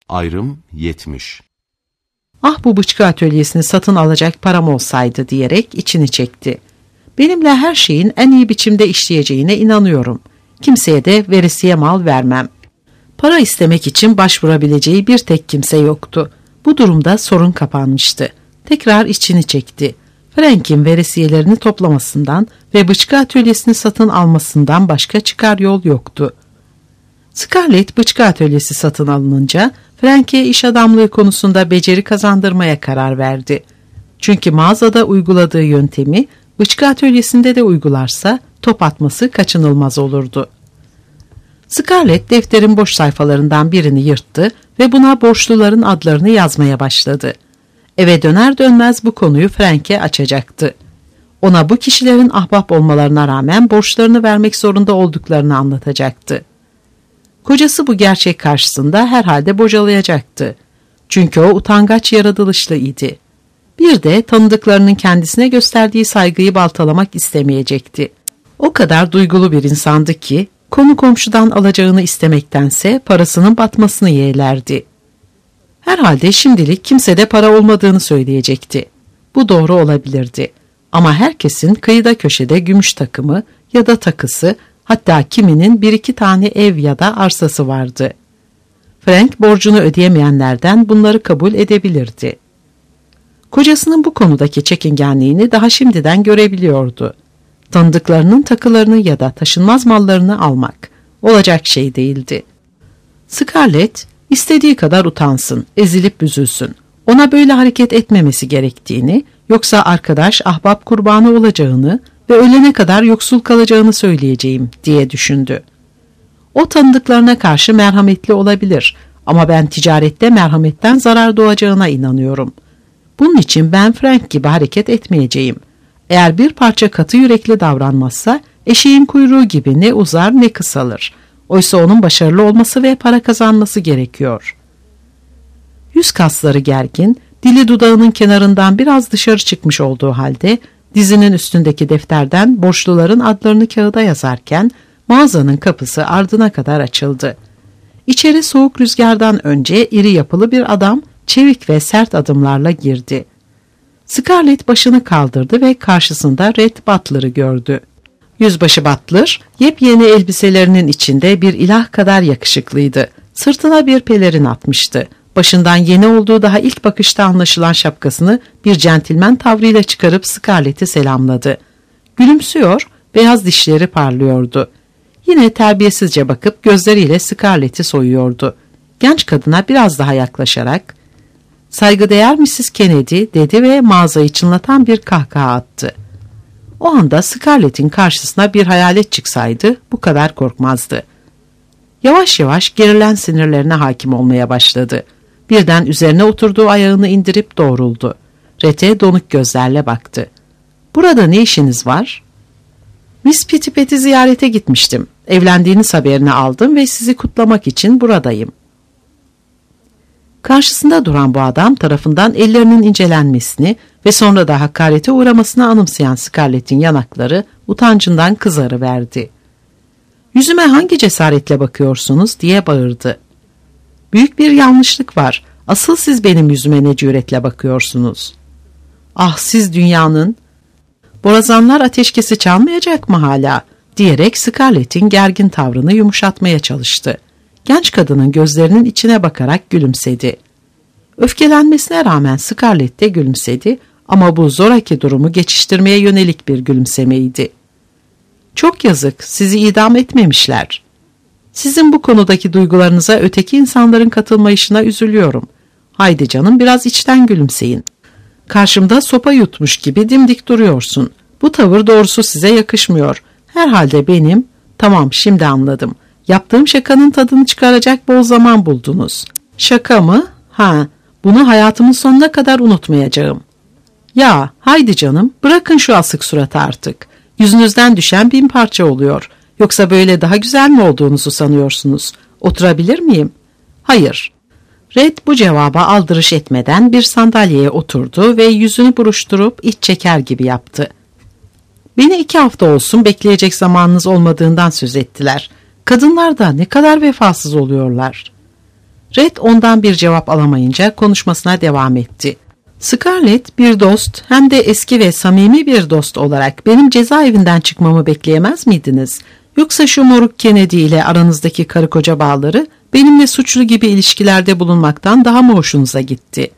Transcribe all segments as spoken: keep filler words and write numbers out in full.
Ayrım yetmiş. Ah bu bıçkı atölyesini satın alacak param olsaydı diyerek içini çekti. Benimle her şeyin en iyi biçimde işleyeceğine inanıyorum. Kimseye de veresiye mal vermem. Para istemek için başvurabileceği bir tek kimse yoktu. Bu durumda sorun kapanmıştı. Tekrar içini çekti. Frank'in veresiyelerini toplamasından ve bıçkı atölyesini satın almasından başka çıkar yol yoktu. Scarlett bıçkı atölyesi satın alınınca Frank'e iş adamlığı konusunda beceri kazandırmaya karar verdi. Çünkü mağazada uyguladığı yöntemi bıçkı atölyesinde de uygularsa top atması kaçınılmaz olurdu. Scarlett defterin boş sayfalarından birini yırttı ve buna borçluların adlarını yazmaya başladı. Eve döner dönmez bu konuyu Frank'e açacaktı. Ona bu kişilerin ahbap olmalarına rağmen borçlarını vermek zorunda olduklarını anlatacaktı. Kocası bu gerçek karşısında herhalde bocalayacaktı. Çünkü o utangaç yaratılışlı idi. Bir de tanıdıklarının kendisine gösterdiği saygıyı baltalamak istemeyecekti. O kadar duygulu bir insandı ki konu komşudan alacağını istemektense parasının batmasını yeğlerdi. Herhalde şimdilik kimsede para olmadığını söyleyecekti. Bu doğru olabilirdi. Ama herkesin kıyıda köşede gümüş takımı ya da takısı, hatta kiminin bir iki tane ev ya da arsası vardı. Frank borcunu ödeyemeyenlerden bunları kabul edebilirdi. Kocasının bu konudaki çekingenliğini daha şimdiden görebiliyordu. Tanıdıklarının takılarını ya da taşınmaz mallarını almak olacak şey değildi. Scarlett istediği kadar utansın, ezilip büzülsün. Ona böyle hareket etmemesi gerektiğini, yoksa arkadaş ahbap kurbanı olacağını ve ölene kadar yoksul kalacağını söyleyeceğim diye düşündü. O tanıdıklarına karşı merhametli olabilir ama ben ticarette merhametten zarar doğacağına inanıyorum. Bunun için ben Frank gibi hareket etmeyeceğim. Eğer bir parça katı yürekli davranmazsa eşeğin kuyruğu gibi ne uzar ne kısalır. Oysa onun başarılı olması ve para kazanması gerekiyor. Yüz kasları gergin, dili dudağının kenarından biraz dışarı çıkmış olduğu halde dizinin üstündeki defterden borçluların adlarını kağıda yazarken mağazanın kapısı ardına kadar açıldı. İçeri soğuk rüzgardan önce iri yapılı bir adam çevik ve sert adımlarla girdi. Scarlett başını kaldırdı ve karşısında Red Butler'ı gördü. Yüzbaşı Butler, yepyeni elbiselerinin içinde bir ilah kadar yakışıklıydı. Sırtına bir pelerin atmıştı. Başından yeni olduğu daha ilk bakışta anlaşılan şapkasını bir centilmen tavrıyla çıkarıp Scarlett'i selamladı. Gülümsüyor, beyaz dişleri parlıyordu. Yine terbiyesizce bakıp gözleriyle Scarlett'i soyuyordu. Genç kadına biraz daha yaklaşarak, "Saygıdeğer missis Kennedy" dedi ve mağazayı çınlatan bir kahkaha attı. O anda Scarlett'in karşısına bir hayalet çıksaydı bu kadar korkmazdı. Yavaş yavaş gerilen sinirlerine hakim olmaya başladı. Birden üzerine oturduğu ayağını indirip doğruldu. Red'e donuk gözlerle baktı. "Burada ne işiniz var?" "Miss Pitipet'i ziyarete gitmiştim. Evlendiğiniz haberini aldım ve sizi kutlamak için buradayım." Karşısında duran bu adam tarafından ellerinin incelenmesini ve sonra da hakarete uğramasını anımsayan Scarlett'in yanakları utancından kızarıverdi. "Yüzüme hangi cesaretle bakıyorsunuz?" diye bağırdı. "Büyük bir yanlışlık var. Asıl siz benim yüzüme ne cüretle bakıyorsunuz?" "Ah siz dünyanın..." "Borazanlar ateşkesi çalmayacak mı hala?" diyerek Scarlett'in gergin tavrını yumuşatmaya çalıştı. Genç kadının gözlerinin içine bakarak gülümsedi. Öfkelenmesine rağmen Scarlett de gülümsedi ama bu zoraki durumu geçiştirmeye yönelik bir gülümsemeydi. "Çok yazık, sizi idam etmemişler. Sizin bu konudaki duygularınıza öteki insanların katılmayışına üzülüyorum. Haydi canım biraz içten gülümseyin. Karşımda sopa yutmuş gibi dimdik duruyorsun. Bu tavır doğrusu size yakışmıyor. Herhalde benim..." "Tamam, şimdi anladım. Yaptığım şakanın tadını çıkaracak bol zaman buldunuz." "Şaka mı? Ha, bunu hayatımın sonuna kadar unutmayacağım." "Ya, haydi canım, bırakın şu asık suratı artık. Yüzünüzden düşen bin parça oluyor. Yoksa böyle daha güzel mi olduğunuzu sanıyorsunuz? Oturabilir miyim?" "Hayır." Red bu cevaba aldırış etmeden bir sandalyeye oturdu ve yüzünü buruşturup iç çeker gibi yaptı. "Beni iki hafta olsun bekleyecek zamanınız olmadığından söz ettiler. Kadınlar da ne kadar vefasız oluyorlar." Red ondan bir cevap alamayınca konuşmasına devam etti. Scarlett, bir dost hem de eski ve samimi bir dost olarak benim cezaevinden çıkmamı bekleyemez miydiniz? Yoksa şu moruk Kennedy ile aranızdaki karı koca bağları benimle suçlu gibi ilişkilerde bulunmaktan daha mı hoşunuza gitti?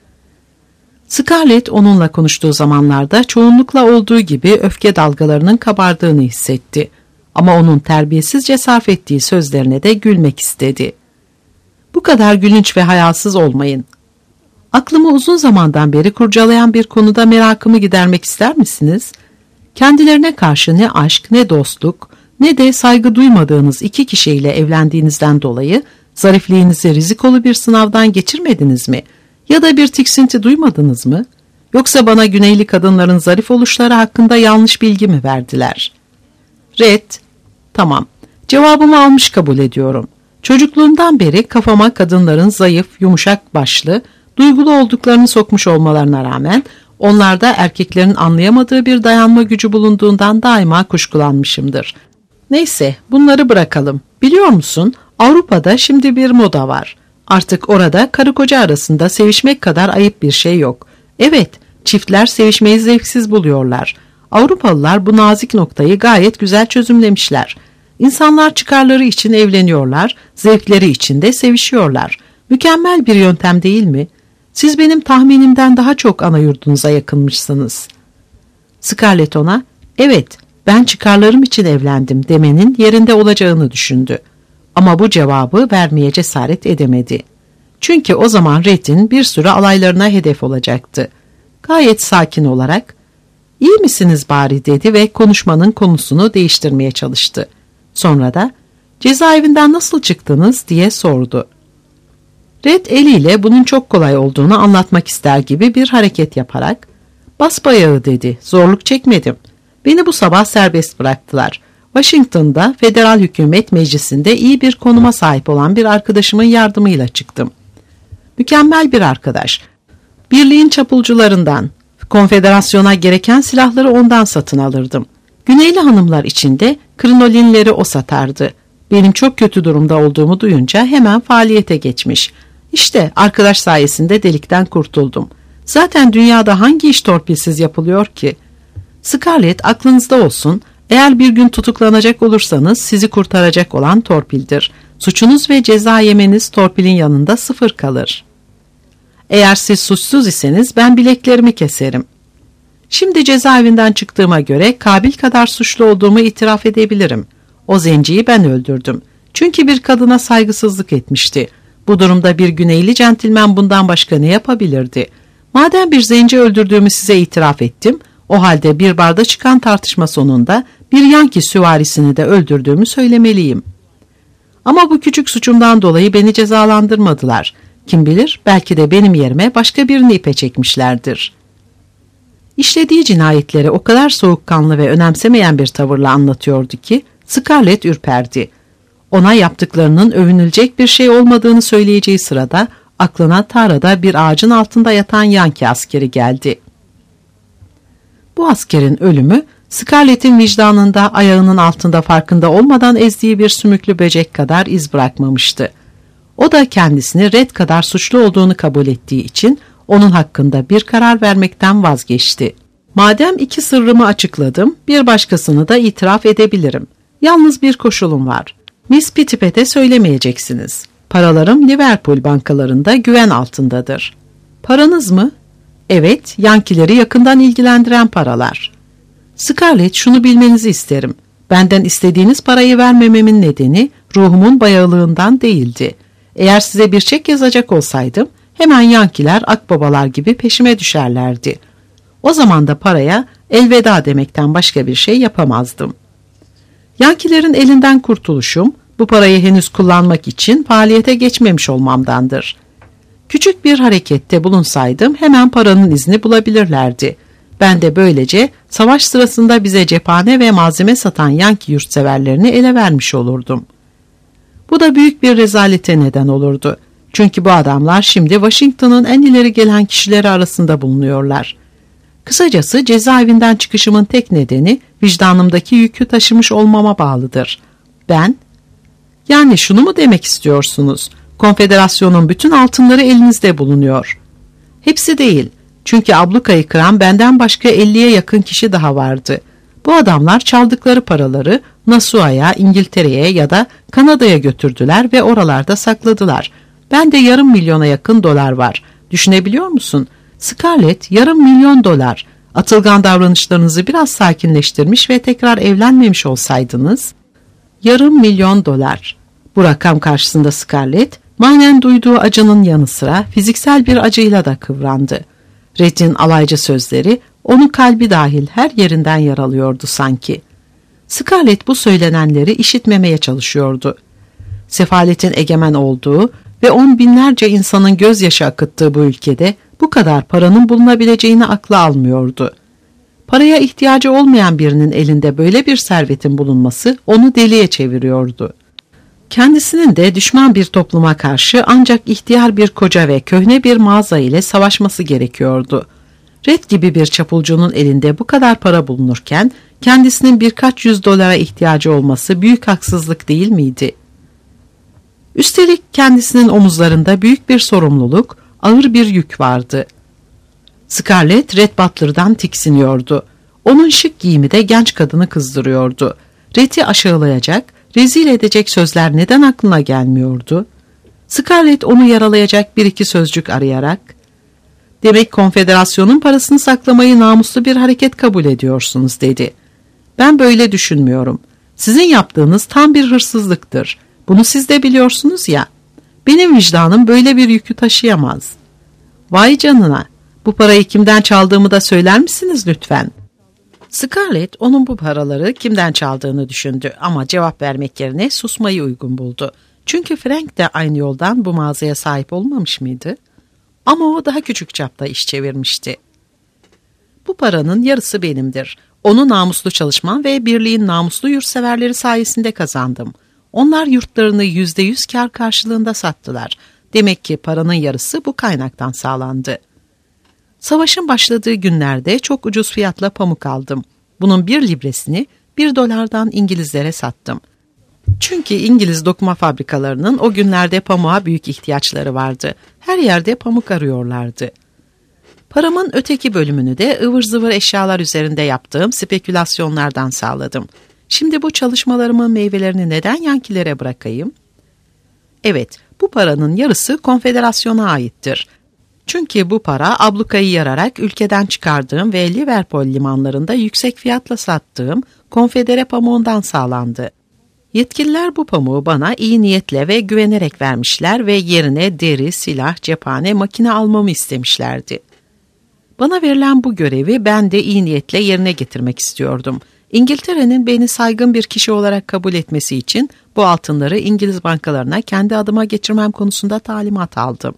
Scarlett onunla konuştuğu zamanlarda çoğunlukla olduğu gibi öfke dalgalarının kabardığını hissetti. Ama onun terbiyesizce sarf ettiği sözlerine de gülmek istedi. Bu kadar gülünç ve hayasız olmayın. Aklımı uzun zamandan beri kurcalayan bir konuda merakımı gidermek ister misiniz? Kendilerine karşı ne aşk, ne dostluk, ne de saygı duymadığınız iki kişiyle evlendiğinizden dolayı zarifliğinizi rizikolu bir sınavdan geçirmediniz mi? Ya da bir tiksinti duymadınız mı? Yoksa bana Güneyli kadınların zarif oluşları hakkında yanlış bilgi mi verdiler? Red, tamam, cevabımı almış kabul ediyorum. Çocukluğumdan beri kafama kadınların zayıf, yumuşak başlı, duygulu olduklarını sokmuş olmalarına rağmen onlarda erkeklerin anlayamadığı bir dayanma gücü bulunduğundan daima kuşkulanmışımdır. Neyse, bunları bırakalım. Biliyor musun, Avrupa'da şimdi bir moda var. Artık orada karı koca arasında sevişmek kadar ayıp bir şey yok. Evet, çiftler sevişmeyi zevksiz buluyorlar. Avrupalılar bu nazik noktayı gayet güzel çözümlemişler. İnsanlar çıkarları için evleniyorlar, zevkleri için de sevişiyorlar. Mükemmel bir yöntem değil mi? Siz benim tahminimden daha çok ana yurdunuza yakınmışsınız. Scarlett ona, evet, ben çıkarlarım için evlendim demenin yerinde olacağını düşündü. Ama bu cevabı vermeye cesaret edemedi. Çünkü o zaman Red'in bir sürü alaylarına hedef olacaktı. Gayet sakin olarak, iyi misiniz bari dedi ve konuşmanın konusunu değiştirmeye çalıştı. Sonra da, cezaevinden nasıl çıktınız diye sordu. Red eliyle bunun çok kolay olduğunu anlatmak ister gibi bir hareket yaparak, basbayağı dedi, zorluk çekmedim. Beni bu sabah serbest bıraktılar. Washington'da Federal Hükümet Meclisi'nde iyi bir konuma sahip olan bir arkadaşımın yardımıyla çıktım. Mükemmel bir arkadaş. Birliğin çapulcularından, konfederasyona gereken silahları ondan satın alırdım. Güneyli hanımlar için de krinolinleri o satardı. Benim çok kötü durumda olduğumu duyunca hemen faaliyete geçmiş. İşte arkadaş sayesinde delikten kurtuldum. Zaten dünyada hangi iş torpilsiz yapılıyor ki? Scarlett, aklınızda olsun, eğer bir gün tutuklanacak olursanız sizi kurtaracak olan torpildir. Suçunuz ve ceza yemeniz torpilin yanında sıfır kalır. Eğer siz suçsuz iseniz ben bileklerimi keserim. Şimdi cezaevinden çıktığıma göre Kabil kadar suçlu olduğumu itiraf edebilirim. O zenciyi ben öldürdüm. Çünkü bir kadına saygısızlık etmişti. Bu durumda bir Güneyli centilmen bundan başka ne yapabilirdi? Madem bir zenci öldürdüğümü size itiraf ettim, o halde bir barda çıkan tartışma sonunda bir Yankee süvarisini de öldürdüğümü söylemeliyim. Ama bu küçük suçumdan dolayı beni cezalandırmadılar. Kim bilir, belki de benim yerime başka birini ipe çekmişlerdir. İşlediği cinayetleri o kadar soğukkanlı ve önemsemeyen bir tavırla anlatıyordu ki Scarlett ürperdi. Ona yaptıklarının övünülecek bir şey olmadığını söyleyeceği sırada aklına tarlada bir ağacın altında yatan Yankee askeri geldi. Bu askerin ölümü Scarlett'in vicdanında ayağının altında farkında olmadan ezdiği bir sümüklü böcek kadar iz bırakmamıştı. O da kendisini Red kadar suçlu olduğunu kabul ettiği için onun hakkında bir karar vermekten vazgeçti. Madem iki sırrımı açıkladım, bir başkasını da itiraf edebilirim. Yalnız bir koşulum var. Miss Pittipett'e söylemeyeceksiniz. Paralarım Liverpool bankalarında güven altındadır. Paranız mı? Evet, Yankileri yakından ilgilendiren paralar. Scarlett, şunu bilmenizi isterim. Benden istediğiniz parayı vermememin nedeni ruhumun bayağılığından değildi. Eğer size bir çek yazacak olsaydım, hemen Yankiler akbabalar gibi peşime düşerlerdi. O zaman da paraya elveda demekten başka bir şey yapamazdım. Yankilerin elinden kurtuluşum, bu parayı henüz kullanmak için faaliyete geçmemiş olmamdandır. Küçük bir harekette bulunsaydım hemen paranın izini bulabilirlerdi. Ben de böylece savaş sırasında bize cephane ve malzeme satan Yankee yurtseverlerini ele vermiş olurdum. Bu da büyük bir rezalete neden olurdu. Çünkü bu adamlar şimdi Washington'ın en ileri gelen kişileri arasında bulunuyorlar. Kısacası cezaevinden çıkışımın tek nedeni vicdanımdaki yükü taşımış olmama bağlıdır. Ben, yani şunu mu demek istiyorsunuz? Konfederasyonun bütün altınları elinizde bulunuyor. Hepsi değil. Çünkü ablukayı kıran benden başka elliye yakın kişi daha vardı. Bu adamlar çaldıkları paraları Nasua'ya, İngiltere'ye ya da Kanada'ya götürdüler ve oralarda sakladılar. Bende yarım milyona yakın dolar var. Düşünebiliyor musun? Scarlett, yarım milyon dolar. Atılgan davranışlarınızı biraz sakinleştirmiş ve tekrar evlenmemiş olsaydınız, yarım milyon dolar. Bu rakam karşısında Scarlett, manen duyduğu acının yanı sıra fiziksel bir acıyla da kıvrandı. Red'in alaycı sözleri, onun kalbi dahil her yerinden yaralıyordu sanki. Scarlett bu söylenenleri işitmemeye çalışıyordu. Sefaletin egemen olduğu ve on binlerce insanın gözyaşı akıttığı bu ülkede bu kadar paranın bulunabileceğini akla almıyordu. Paraya ihtiyacı olmayan birinin elinde böyle bir servetin bulunması onu deliye çeviriyordu. Kendisinin de düşman bir topluma karşı ancak ihtiyar bir koca ve köhne bir mağaza ile savaşması gerekiyordu. Red gibi bir çapulcunun elinde bu kadar para bulunurken kendisinin birkaç yüz dolara ihtiyacı olması büyük haksızlık değil miydi? Üstelik kendisinin omuzlarında büyük bir sorumluluk, ağır bir yük vardı. Scarlett Red Butler'dan tiksiniyordu. Onun şık giyimi de genç kadını kızdırıyordu. Red'i aşağılayacak, rezil edecek sözler neden aklına gelmiyordu? Scarlett onu yaralayacak bir iki sözcük arayarak, "Demek konfederasyonun parasını saklamayı namuslu bir hareket kabul ediyorsunuz," dedi. "Ben böyle düşünmüyorum. Sizin yaptığınız tam bir hırsızlıktır. Bunu siz de biliyorsunuz ya. Benim vicdanım böyle bir yükü taşıyamaz." "Vay canına, bu parayı kimden çaldığımı da söyler misiniz lütfen?" Scarlett onun bu paraları kimden çaldığını düşündü ama cevap vermek yerine susmayı uygun buldu. Çünkü Frank de aynı yoldan bu mağazaya sahip olmamış mıydı? Ama o daha küçük çapta iş çevirmişti. "Bu paranın yarısı benimdir. Onu namuslu çalışmam ve birliğin namuslu yurtseverleri sayesinde kazandım. Onlar yurtlarını yüzde yüz kar karşılığında sattılar. Demek ki paranın yarısı bu kaynaktan sağlandı. Savaşın başladığı günlerde çok ucuz fiyatla pamuk aldım. Bunun bir libresini bir dolardan İngilizlere sattım. Çünkü İngiliz dokuma fabrikalarının o günlerde pamuğa büyük ihtiyaçları vardı. Her yerde pamuk arıyorlardı. Paramın öteki bölümünü de ıvır zıvır eşyalar üzerinde yaptığım spekülasyonlardan sağladım. Şimdi bu çalışmalarımın meyvelerini neden Yankilere bırakayım? Evet, bu paranın yarısı konfederasyona aittir. Çünkü bu para ablukayı yararak ülkeden çıkardığım ve Liverpool limanlarında yüksek fiyatla sattığım konfedere pamuğundan sağlandı. Yetkililer bu pamuğu bana iyi niyetle ve güvenerek vermişler ve yerine deri, silah, cephane, makine almamı istemişlerdi. Bana verilen bu görevi ben de iyi niyetle yerine getirmek istiyordum. İngiltere'nin beni saygın bir kişi olarak kabul etmesi için bu altınları İngiliz bankalarına kendi adıma geçirmem konusunda talimat aldım.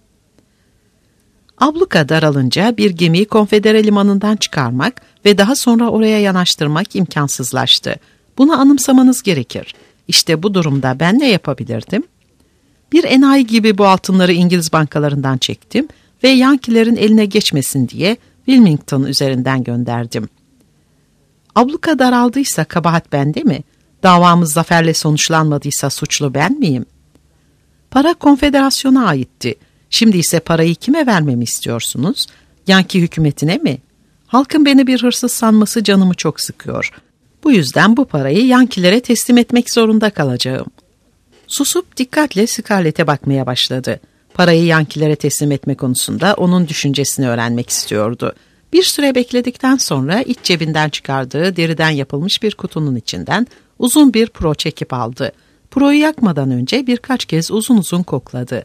Abluka daralınca bir gemiyi Konfedere limanından çıkarmak ve daha sonra oraya yanaştırmak imkansızlaştı. Bunu anımsamanız gerekir. İşte bu durumda ben ne yapabilirdim? Bir enayi gibi bu altınları İngiliz bankalarından çektim ve Yankilerin eline geçmesin diye Wilmington üzerinden gönderdim. Abluka daraldıysa kabahat bende mi? Davamız zaferle sonuçlanmadıysa suçlu ben miyim? Para konfederasyona aitti. Şimdi ise parayı kime vermemi istiyorsunuz? Yanki hükümetine mi? Halkın beni bir hırsız sanması canımı çok sıkıyor. Bu yüzden bu parayı Yankilere teslim etmek zorunda kalacağım. Susup dikkatle Scarlett'e bakmaya başladı. Parayı Yankilere teslim etme konusunda onun düşüncesini öğrenmek istiyordu. Bir süre bekledikten sonra iç cebinden çıkardığı deriden yapılmış bir kutunun içinden uzun bir pro çekip aldı. Proyu yakmadan önce birkaç kez uzun uzun kokladı.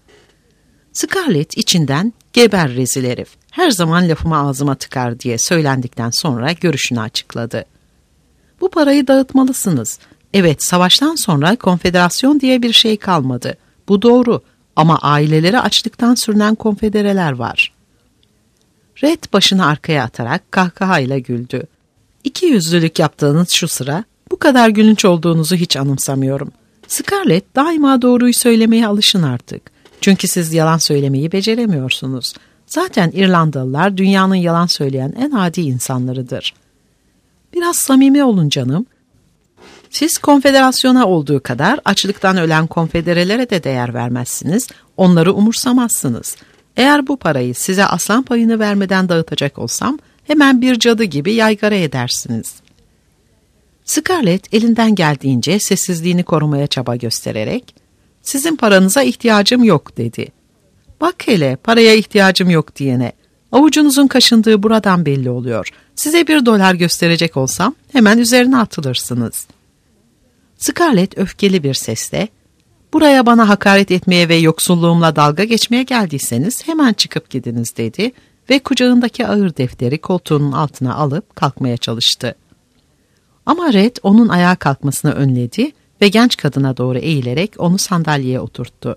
Scarlett içinden "Geber rezil herif, her zaman lafımı ağzıma tıkar" diye söylendikten sonra görüşünü açıkladı. "Bu parayı dağıtmalısınız. Evet, savaştan sonra konfederasyon diye bir şey kalmadı. Bu doğru ama aileleri açlıktan sürünen konfedereler var." Red başını arkaya atarak kahkahayla güldü. "İki yüzlülük yaptığınız şu sıra bu kadar gülünç olduğunuzu hiç anımsamıyorum. Scarlett, daima doğruyu söylemeye alışın artık. Çünkü siz yalan söylemeyi beceremiyorsunuz. Zaten İrlandalılar dünyanın yalan söyleyen en adi insanlarıdır. Biraz samimi olun canım. Siz konfederasyona olduğu kadar açlıktan ölen konfederelere de değer vermezsiniz, onları umursamazsınız. Eğer bu parayı size aslan payını vermeden dağıtacak olsam, hemen bir cadı gibi yaygara edersiniz. Scarlett elinden geldiğince sessizliğini korumaya çaba göstererek, sizin paranıza ihtiyacım yok dedi. Bak hele, paraya ihtiyacım yok diyene. Avucunuzun kaşındığı buradan belli oluyor. Size bir dolar gösterecek olsam hemen üzerine atılırsınız. Scarlett öfkeli bir sesle, buraya bana hakaret etmeye ve yoksulluğumla dalga geçmeye geldiyseniz hemen çıkıp gidiniz dedi ve kucağındaki ağır defteri koltuğunun altına alıp kalkmaya çalıştı. Ama Red onun ayağa kalkmasını önledi ve genç kadına doğru eğilerek onu sandalyeye oturttu.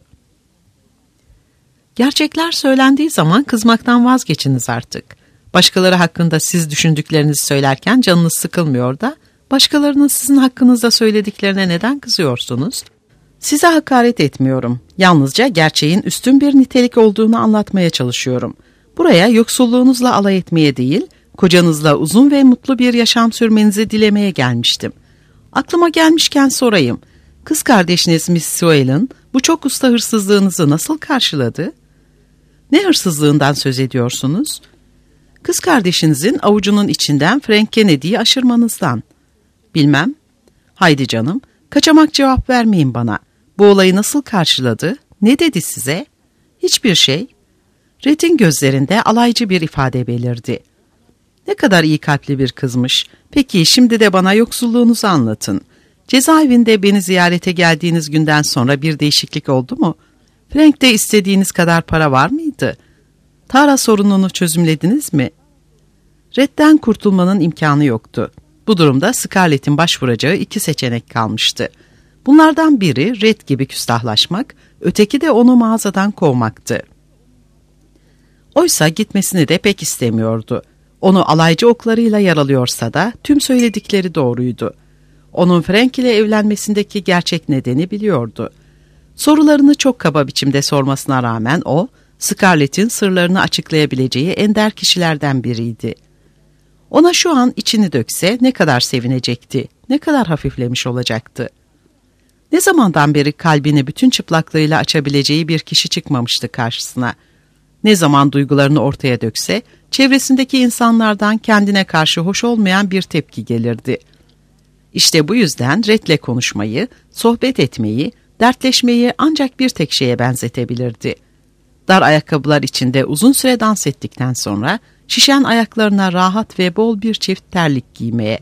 Gerçekler söylendiği zaman kızmaktan vazgeçiniz artık. Başkaları hakkında siz düşündüklerinizi söylerken canınız sıkılmıyor da, başkalarının sizin hakkınızda söylediklerine neden kızıyorsunuz? Size hakaret etmiyorum. Yalnızca gerçeğin üstün bir nitelik olduğunu anlatmaya çalışıyorum. Buraya yoksulluğunuzla alay etmeye değil, kocanızla uzun ve mutlu bir yaşam sürmenizi dilemeye gelmiştim. Aklıma gelmişken sorayım. Kız kardeşiniz Miss Sewell'ın bu çok usta hırsızlığınızı nasıl karşıladı? Ne hırsızlığından söz ediyorsunuz? Kız kardeşinizin avucunun içinden Frank Kennedy'yi aşırmanızdan. Bilmem. Haydi canım, kaçamak cevap vermeyin bana. Bu olayı nasıl karşıladı? Ne dedi size? Hiçbir şey. Red'in gözlerinde alaycı bir ifade belirdi. Ne kadar iyi kalpli bir kızmış. Peki şimdi de bana yoksulluğunuzu anlatın. Cezaevinde beni ziyarete geldiğiniz günden sonra bir değişiklik oldu mu? Frank'te istediğiniz kadar para var mıydı? Tara sorununu çözümlediniz mi? Red'den kurtulmanın imkanı yoktu. Bu durumda Scarlett'in başvuracağı iki seçenek kalmıştı. Bunlardan biri Red gibi küstahlaşmak, öteki de onu mağazadan kovmaktı. Oysa gitmesini de pek istemiyordu. Onu alaycı oklarıyla yaralıyorsa da tüm söyledikleri doğruydu. Onun Frank ile evlenmesindeki gerçek nedeni biliyordu. Sorularını çok kaba biçimde sormasına rağmen o, Scarlett'in sırlarını açıklayabileceği ender kişilerden biriydi. Ona şu an içini dökse ne kadar sevinecekti, ne kadar hafiflemiş olacaktı. Ne zamandan beri kalbini bütün çıplaklığıyla açabileceği bir kişi çıkmamıştı karşısına. Ne zaman duygularını ortaya dökse, çevresindeki insanlardan kendine karşı hoş olmayan bir tepki gelirdi. İşte bu yüzden Red'le konuşmayı, sohbet etmeyi, dertleşmeyi ancak bir tek şeye benzetebilirdi. Dar ayakkabılar içinde uzun süre dans ettikten sonra, şişen ayaklarına rahat ve bol bir çift terlik giymeye.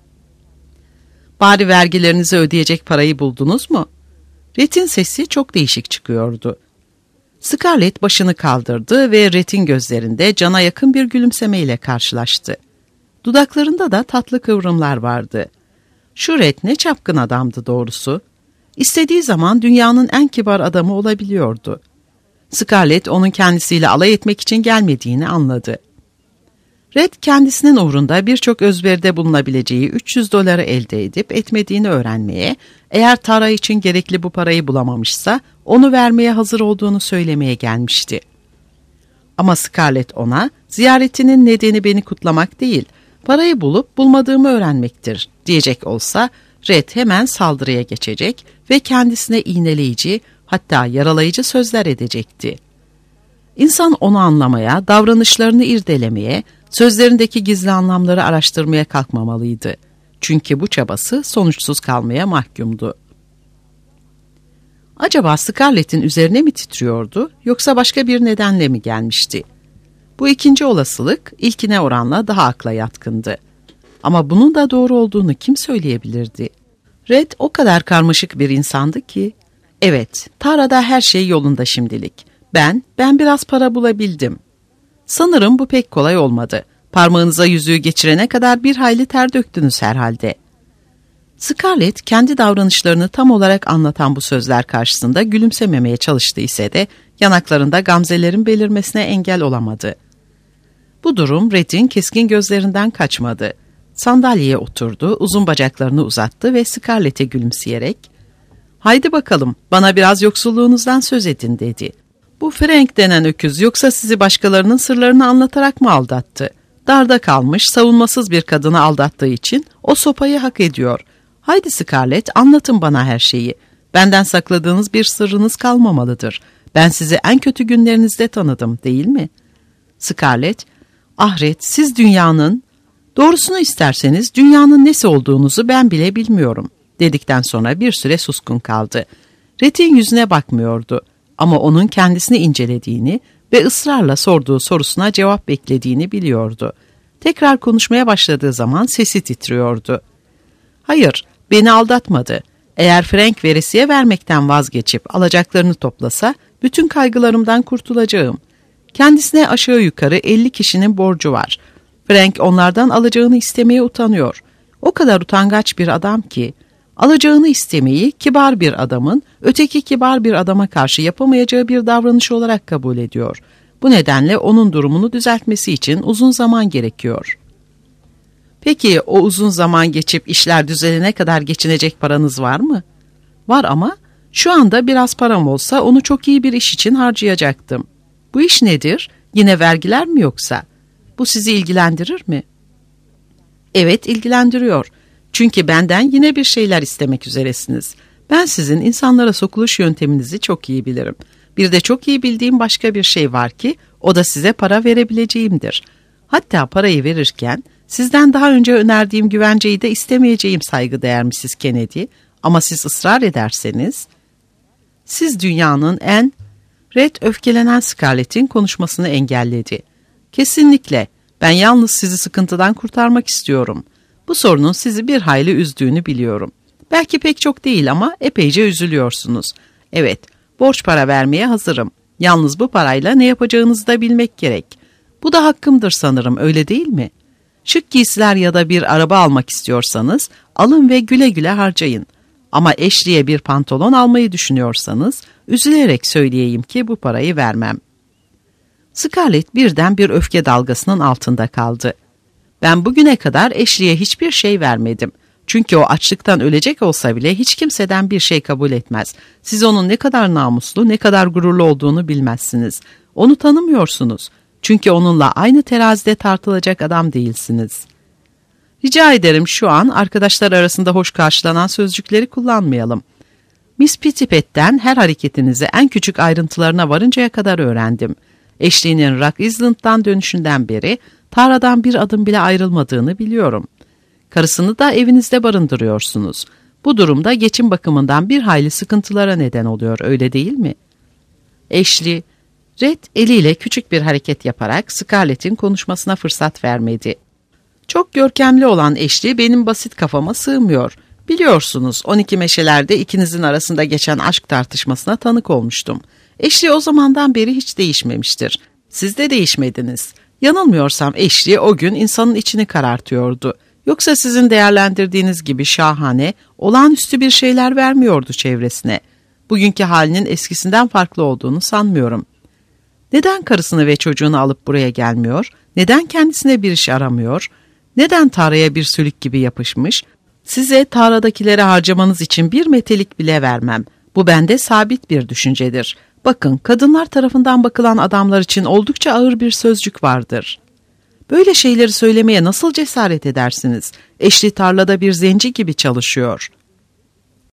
Bari vergilerinizi ödeyecek parayı buldunuz mu? Red'in sesi çok değişik çıkıyordu. Scarlett başını kaldırdı ve Red'in gözlerinde cana yakın bir gülümsemeyle karşılaştı. Dudaklarında da tatlı kıvrımlar vardı. Şu Red ne çapkın adamdı doğrusu. İstediği zaman dünyanın en kibar adamı olabiliyordu. Scarlett onun kendisiyle alay etmek için gelmediğini anladı. Red kendisinin uğrunda birçok özveride bulunabileceği üç yüz doları elde edip etmediğini öğrenmeye, eğer Tara için gerekli bu parayı bulamamışsa onu vermeye hazır olduğunu söylemeye gelmişti. Ama Scarlett ona ziyaretinin nedeni beni kutlamak değil, parayı bulup bulmadığımı öğrenmektir diyecek olsa Red hemen saldırıya geçecek ve kendisine iğneleyici hatta yaralayıcı sözler edecekti. İnsan onu anlamaya, davranışlarını irdelemeye, sözlerindeki gizli anlamları araştırmaya kalkmamalıydı. Çünkü bu çabası sonuçsuz kalmaya mahkumdu. Acaba Scarlett'in üzerine mi titriyordu yoksa başka bir nedenle mi gelmişti? Bu ikinci olasılık ilkine oranla daha akla yatkındı. Ama bunun da doğru olduğunu kim söyleyebilirdi? Red o kadar karmaşık bir insandı ki, evet, Tara'da her şey yolunda şimdilik. Ben, ben biraz para bulabildim. Sanırım bu pek kolay olmadı. Parmağınıza yüzüğü geçirene kadar bir hayli ter döktünüz herhalde. Scarlett kendi davranışlarını tam olarak anlatan bu sözler karşısında gülümsememeye çalıştı ise de yanaklarında gamzelerin belirmesine engel olamadı. Bu durum Red'in keskin gözlerinden kaçmadı. Sandalyeye oturdu, uzun bacaklarını uzattı ve Scarlett'e gülümseyerek "Haydi bakalım, bana biraz yoksulluğunuzdan söz edin." dedi. "Bu Frank denen öküz yoksa sizi başkalarının sırlarını anlatarak mı aldattı? Darda kalmış, savunmasız bir kadını aldattığı için o sopayı hak ediyor. Haydi Scarlett, anlatın bana her şeyi. Benden sakladığınız bir sırrınız kalmamalıdır. Ben sizi en kötü günlerinizde tanıdım, değil mi? Scarlett, ah Red, siz dünyanın, doğrusunu isterseniz dünyanın nesi olduğunuzu ben bile bilmiyorum, dedikten sonra bir süre suskun kaldı. Red'in yüzüne bakmıyordu ama onun kendisini incelediğini ve ısrarla sorduğu sorusuna cevap beklediğini biliyordu. Tekrar konuşmaya başladığı zaman sesi titriyordu. Hayır, beni aldatmadı. Eğer Frank veresiye vermekten vazgeçip alacaklarını toplasa, bütün kaygılarımdan kurtulacağım. Kendisine aşağı yukarı elli kişinin borcu var. Frank onlardan alacağını istemeye utanıyor. O kadar utangaç bir adam ki, alacağını istemeyi kibar bir adamın öteki kibar bir adama karşı yapamayacağı bir davranış olarak kabul ediyor. Bu nedenle onun durumunu düzeltmesi için uzun zaman gerekiyor. Peki o uzun zaman geçip işler düzelene kadar geçinecek paranız var mı? Var ama şu anda biraz param olsa onu çok iyi bir iş için harcayacaktım. Bu iş nedir? Yine vergiler mi yoksa? Bu sizi ilgilendirir mi? Evet, ilgilendiriyor. Çünkü benden yine bir şeyler istemek üzeresiniz. Ben sizin insanlara sokuluş yönteminizi çok iyi bilirim. Bir de çok iyi bildiğim başka bir şey var ki, o da size para verebileceğimdir. Hatta parayı verirken, sizden daha önce önerdiğim güvenceyi de istemeyeceğim saygıdeğer missis Kennedy. Ama siz ısrar ederseniz, siz dünyanın en... Red öfkelenen Scarlett'in konuşmasını engelledi. Kesinlikle, ben yalnız sizi sıkıntıdan kurtarmak istiyorum. Bu sorunun sizi bir hayli üzdüğünü biliyorum. Belki pek çok değil ama epeyce üzülüyorsunuz. Evet, borç para vermeye hazırım. Yalnız bu parayla ne yapacağınızı da bilmek gerek. Bu da hakkımdır sanırım, öyle değil mi? Şık giysiler ya da bir araba almak istiyorsanız alın ve güle güle harcayın. Ama Ashley'e bir pantolon almayı düşünüyorsanız üzülerek söyleyeyim ki bu parayı vermem. Scarlett birden bir öfke dalgasının altında kaldı. Ben bugüne kadar Ashley'e hiçbir şey vermedim. Çünkü o açlıktan ölecek olsa bile hiç kimseden bir şey kabul etmez. Siz onun ne kadar namuslu, ne kadar gururlu olduğunu bilmezsiniz. Onu tanımıyorsunuz. Çünkü onunla aynı terazide tartılacak adam değilsiniz. Rica ederim şu an arkadaşlar arasında hoş karşılanan sözcükleri kullanmayalım. Miss Pittipett'ten her hareketinizi en küçük ayrıntılarına varıncaya kadar öğrendim. Ashley'nin Rock Island'dan dönüşünden beri Tara'dan bir adım bile ayrılmadığını biliyorum. Karısını da evinizde barındırıyorsunuz. Bu durumda geçim bakımından bir hayli sıkıntılara neden oluyor, öyle değil mi? Ashley, Red eliyle küçük bir hareket yaparak Scarlett'in konuşmasına fırsat vermedi. Çok görkemli olan Ashley benim basit kafama sığmıyor. Biliyorsunuz on iki meşelerde ikinizin arasında geçen aşk tartışmasına tanık olmuştum. Ashley o zamandan beri hiç değişmemiştir. Siz de değişmediniz. Yanılmıyorsam Ashley o gün insanın içini karartıyordu. Yoksa sizin değerlendirdiğiniz gibi şahane, olağanüstü bir şeyler vermiyordu çevresine. Bugünkü halinin eskisinden farklı olduğunu sanmıyorum. Neden karısını ve çocuğunu alıp buraya gelmiyor? Neden kendisine bir iş aramıyor? Neden Tara'ya bir sülük gibi yapışmış? Size Tara'dakileri harcamanız için bir metelik bile vermem. Bu bende sabit bir düşüncedir. Bakın, kadınlar tarafından bakılan adamlar için oldukça ağır bir sözcük vardır. Böyle şeyleri söylemeye nasıl cesaret edersiniz? Ashley tarlada bir zenci gibi çalışıyor.